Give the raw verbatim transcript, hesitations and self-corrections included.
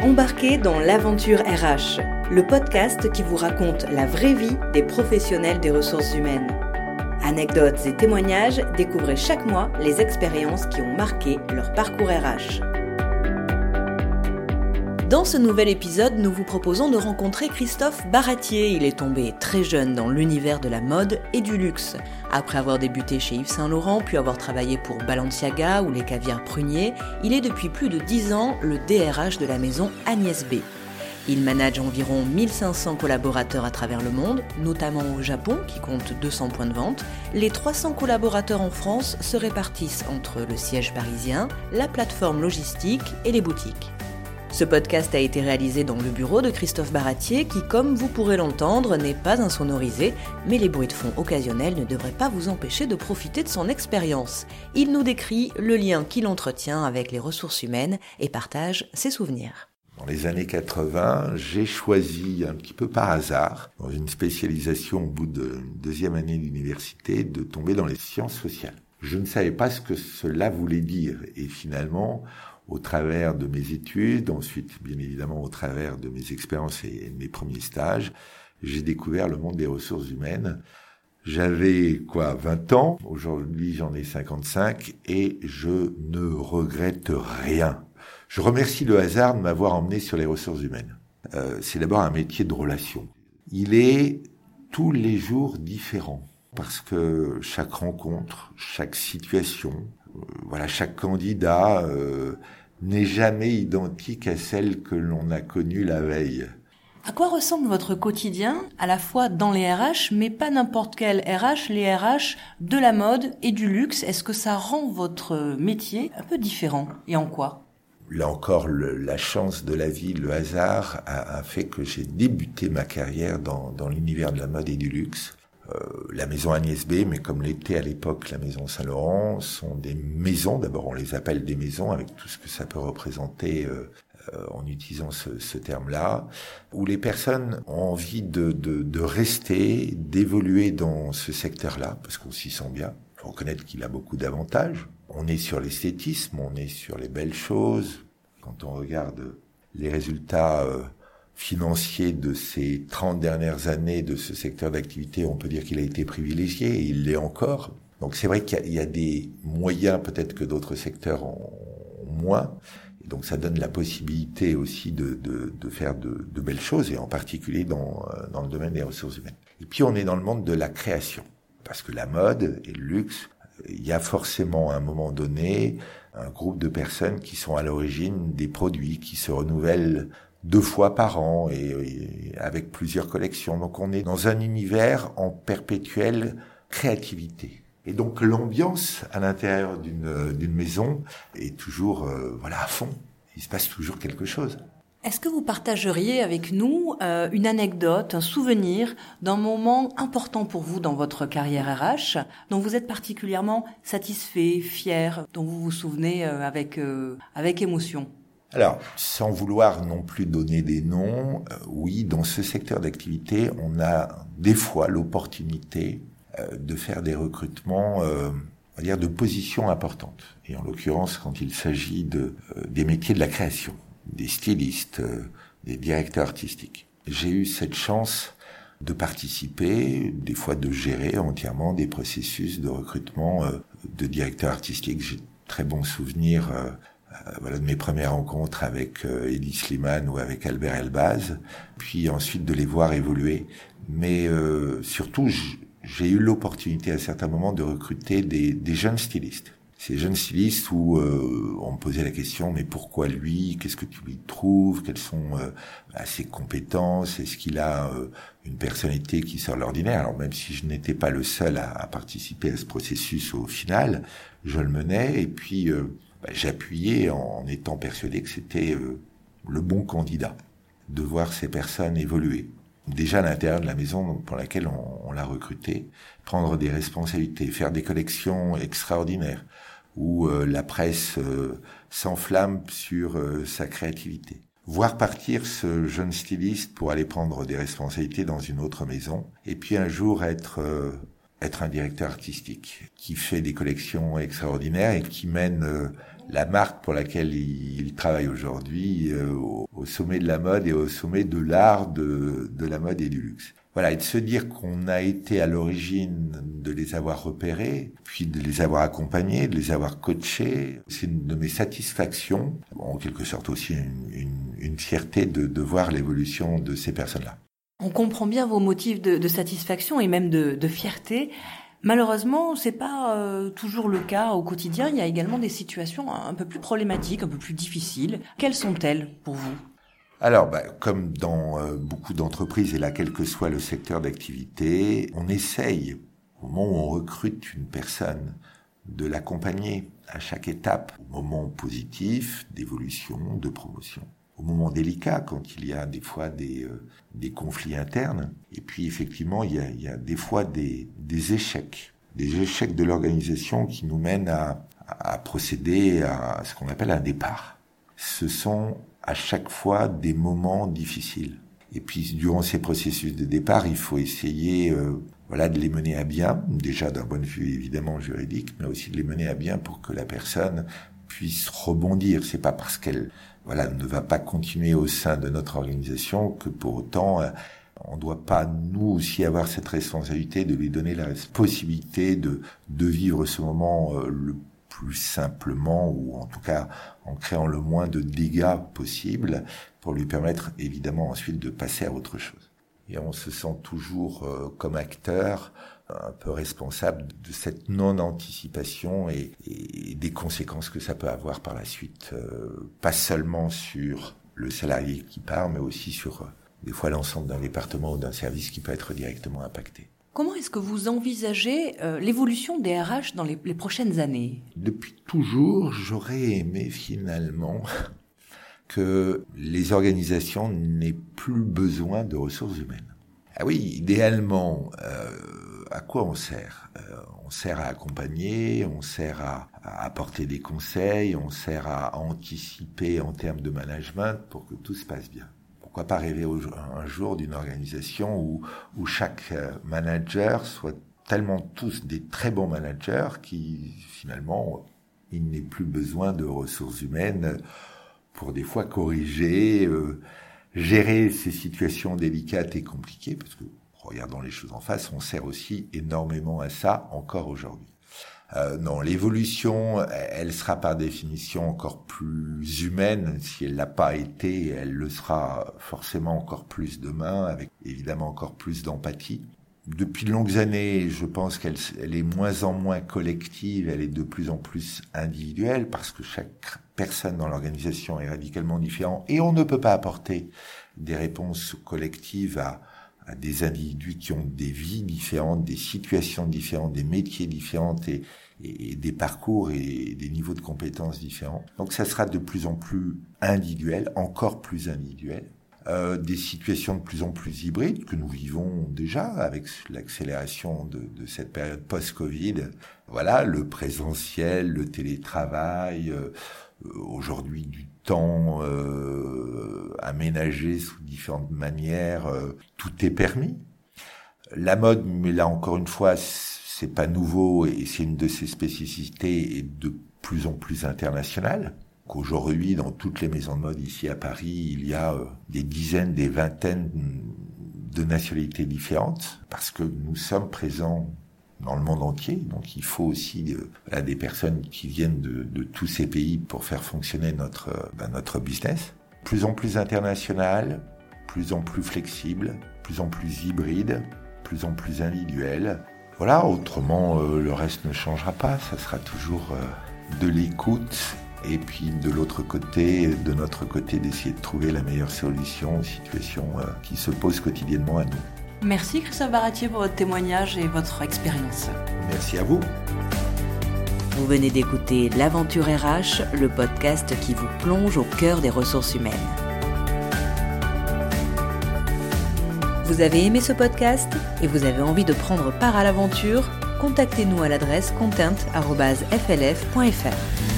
Embarquez dans l'aventure R H, le podcast qui vous raconte la vraie vie des professionnels des ressources humaines. Anecdotes et témoignages, découvrez chaque mois les expériences qui ont marqué leur parcours R H. Dans ce nouvel épisode, nous vous proposons de rencontrer Christophe Baratier. Il est tombé très jeune dans l'univers de la mode et du luxe. Après avoir débuté chez Yves Saint Laurent, puis avoir travaillé pour Balenciaga ou les caviars Prunier, il est depuis plus de dix ans le D R H de la maison Agnès B. Il manage environ mille cinq cents collaborateurs à travers le monde, notamment au Japon, qui compte deux cents points de vente. Les trois cents collaborateurs en France se répartissent entre le siège parisien, la plateforme logistique et les boutiques. Ce podcast a été réalisé dans le bureau de Christophe Baratier qui, comme vous pourrez l'entendre, n'est pas insonorisé, mais les bruits de fond occasionnels ne devraient pas vous empêcher de profiter de son expérience. Il nous décrit le lien qu'il entretient avec les ressources humaines et partage ses souvenirs. Dans les années quatre-vingts, j'ai choisi un petit peu par hasard, dans une spécialisation au bout de une deuxième année d'université, de tomber dans les sciences sociales. Je ne savais pas ce que cela voulait dire et finalement, au travers de mes études, ensuite bien évidemment au travers de mes expériences et de mes premiers stages, j'ai découvert le monde des ressources humaines. J'avais quoi, vingt ans, aujourd'hui j'en ai cinquante-cinq et je ne regrette rien. Je remercie le hasard de m'avoir emmené sur les ressources humaines. Euh, c'est d'abord un métier de relation. Il est tous les jours différent parce que chaque rencontre, chaque situation, euh, voilà, chaque candidat euh, n'est jamais identique à celle que l'on a connue la veille. À quoi ressemble votre quotidien, à la fois dans les R H, mais pas n'importe quel R H, les R H de la mode et du luxe? Est-ce que ça rend votre métier un peu différent? Et en quoi? Là encore, le, la chance de la vie, le hasard a, a fait que j'ai débuté ma carrière dans, dans l'univers de la mode et du luxe. Euh, la maison Agnès B, mais comme l'était à l'époque la maison Saint Laurent, sont des maisons. D'abord, on les appelle des maisons avec tout ce que ça peut représenter euh, euh, en utilisant ce, ce terme-là, où les personnes ont envie de, de, de rester, d'évoluer dans ce secteur-là, parce qu'on s'y sent bien. Il faut reconnaître qu'il a beaucoup d'avantages. On est sur l'esthétisme, on est sur les belles choses. Quand on regarde les résultats euh, financiers de ces trente dernières années de ce secteur d'activité, on peut dire qu'il a été privilégié et il l'est encore. Donc c'est vrai qu'il y a, il y a des moyens peut-être que d'autres secteurs ont, ont moins. Et donc ça donne la possibilité aussi de, de, de faire de, de belles choses, et en particulier dans, dans le domaine des ressources humaines. Et puis on est dans le monde de la création, parce que la mode et le luxe, il y a forcément à un moment donné un groupe de personnes qui sont à l'origine des produits qui se renouvellent deux fois par an et, et avec plusieurs collections. Donc on est dans un univers en perpétuelle créativité. Et donc l'ambiance à l'intérieur d'une, d'une maison est toujours euh, voilà, à fond. Il se passe toujours quelque chose. Est-ce que vous partageriez avec nous euh, une anecdote, un souvenir d'un moment important pour vous dans votre carrière R H, dont vous êtes particulièrement satisfait, fier, dont vous vous souvenez euh, avec, euh, avec émotion? Alors, sans vouloir non plus donner des noms, euh, oui, dans ce secteur d'activité, on a des fois l'opportunité euh, de faire des recrutements, euh, on va dire, de positions importantes. Et en l'occurrence, quand il s'agit de, euh, des métiers de la création, des stylistes, euh, des directeurs artistiques. J'ai eu cette chance de participer, des fois de gérer entièrement des processus de recrutement euh, de directeurs artistiques. J'ai très bons souvenirs euh, euh, voilà, de mes premières rencontres avec euh, Elie Slimane ou avec Albert Elbaz, puis ensuite de les voir évoluer. Mais euh, surtout, j'ai eu l'opportunité à certains moments de recruter des, des jeunes stylistes. Ces jeunes stylistes où euh, on me posait la question, mais pourquoi lui? Qu'est-ce que tu lui trouves? Quelles sont euh, ses compétences? Est-ce qu'il a euh, une personnalité qui sort de l'ordinaire? Alors même si je n'étais pas le seul à, à participer à ce processus au final, je le menais et puis euh, bah, j'appuyais en, en étant persuadé que c'était euh, le bon candidat de voir ces personnes évoluer. Déjà à l'intérieur de la maison pour laquelle on, on l'a recruté, prendre des responsabilités, faire des collections extraordinaires, où euh, la presse euh, s'enflamme sur euh, sa créativité. Voir partir ce jeune styliste pour aller prendre des responsabilités dans une autre maison, et puis un jour être euh, être un directeur artistique qui fait des collections extraordinaires et qui mène euh, la marque pour laquelle il, il travaille aujourd'hui euh, au, au sommet de la mode et au sommet de l'art de, de la mode et du luxe. Voilà, et de se dire qu'on a été à l'origine de les avoir repérés, puis de les avoir accompagnés, de les avoir coachés, c'est une de mes satisfactions, en quelque sorte aussi une, une, une fierté de, de voir l'évolution de ces personnes-là. On comprend bien vos motifs de, de satisfaction et même de, de fierté. Malheureusement, c'est pas euh, toujours le cas au quotidien. Il y a également des situations un peu plus problématiques, un peu plus difficiles. Quelles sont-elles pour vous ? Alors, bah, comme dans euh, beaucoup d'entreprises, et là, quel que soit le secteur d'activité, on essaye, au moment où on recrute une personne, de l'accompagner à chaque étape, au moment positif d'évolution, de promotion, au moment délicat, quand il y a des fois des, euh, des conflits internes, et puis effectivement, il y a, il y a des fois des, des échecs, des échecs de l'organisation qui nous mènent à, à procéder à ce qu'on appelle un départ. Ce sont à chaque fois des moments difficiles. Et puis, durant ces processus de départ, il faut essayer, euh, voilà, de les mener à bien, déjà d'un point de vue évidemment juridique, mais aussi de les mener à bien pour que la personne puisse rebondir. C'est pas parce qu'elle, voilà, ne va pas continuer au sein de notre organisation que pour autant, euh, on doit pas, nous aussi, avoir cette responsabilité de lui donner la possibilité de, de vivre ce moment euh, le plus simplement, ou en tout cas en créant le moins de dégâts possible, pour lui permettre évidemment ensuite de passer à autre chose. Et on se sent toujours euh, comme acteur un peu responsable de cette non-anticipation et, et des conséquences que ça peut avoir par la suite, euh, pas seulement sur le salarié qui part, mais aussi sur euh, des fois l'ensemble d'un département ou d'un service qui peut être directement impacté. Comment est-ce que vous envisagez euh, l'évolution des R H dans les, les prochaines années ? Depuis toujours, j'aurais aimé finalement que les organisations n'aient plus besoin de ressources humaines. Ah oui, idéalement, euh, à quoi on sert ? euh, On sert à accompagner, on sert à, à apporter des conseils, on sert à anticiper en termes de management pour que tout se passe bien. Pourquoi pas rêver un jour d'une organisation où, où chaque manager soit tellement tous des très bons managers qui, finalement, il n'est plus besoin de ressources humaines pour des fois corriger, euh, gérer ces situations délicates et compliquées, parce que, regardons les choses en face, on sert aussi énormément à ça encore aujourd'hui. Euh, non, l'évolution, elle sera par définition encore plus humaine. Si elle l'a pas été, elle le sera forcément encore plus demain, avec évidemment encore plus d'empathie. Depuis de longues années, je pense qu'elle elle est moins en moins collective, elle est de plus en plus individuelle, parce que chaque personne dans l'organisation est radicalement différente, et on ne peut pas apporter des réponses collectives à à des individus qui ont des vies différentes, des situations différentes, des métiers différents et, et, et des parcours et des niveaux de compétences différents. Donc ça sera de plus en plus individuel, encore plus individuel. Euh, des situations de plus en plus hybrides que nous vivons déjà avec l'accélération de, de cette période post-Covid. Voilà, le présentiel, le télétravail, euh, aujourd'hui du temps euh, aménagé sous différentes manières, euh, tout est permis. La mode, mais là encore une fois, c'est pas nouveau et c'est une de ses spécificités, est de plus en plus internationale. Qu'aujourd'hui, dans toutes les maisons de mode ici à Paris, il y a euh, des dizaines, des vingtaines de nationalités différentes, parce que nous sommes présents dans le monde entier, donc il faut aussi euh, là, des personnes qui viennent de, de tous ces pays pour faire fonctionner notre, euh, ben, notre business. Plus en plus international, plus en plus flexible, plus en plus hybride, plus en plus individuel. Voilà, autrement euh, le reste ne changera pas, ça sera toujours euh, de l'écoute, et puis de l'autre côté, de notre côté, d'essayer de trouver la meilleure solution aux situations euh, qui se posent quotidiennement à nous. Merci Christophe Baratier pour votre témoignage et votre expérience. Merci à vous. Vous venez d'écouter l'Aventure R H, le podcast qui vous plonge au cœur des ressources humaines. Vous avez aimé ce podcast et vous avez envie de prendre part à l'aventure ? Contactez-nous à l'adresse content arobase f l f point f r.